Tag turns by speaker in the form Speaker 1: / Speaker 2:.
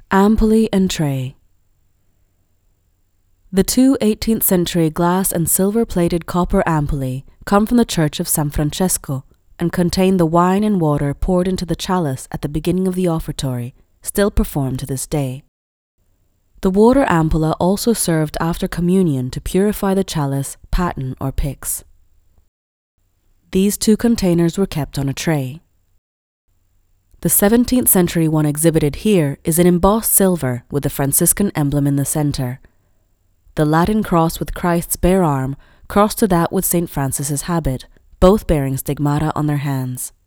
Speaker 1: Ampuli and tray. The two 18th century glass and silver-plated copper ampuli come from the Church of San Francesco and contain the wine and water poured into the chalice at the beginning of the offertory, still performed to this day. The water ampulla also served after communion to purify the chalice, paten, or pyx. These two containers were kept on a tray. The 17th century one exhibited here is in embossed silver with the Franciscan emblem in the center. The Latin cross with Christ's bare arm crossed to that with St. Francis's habit, both bearing stigmata on their hands.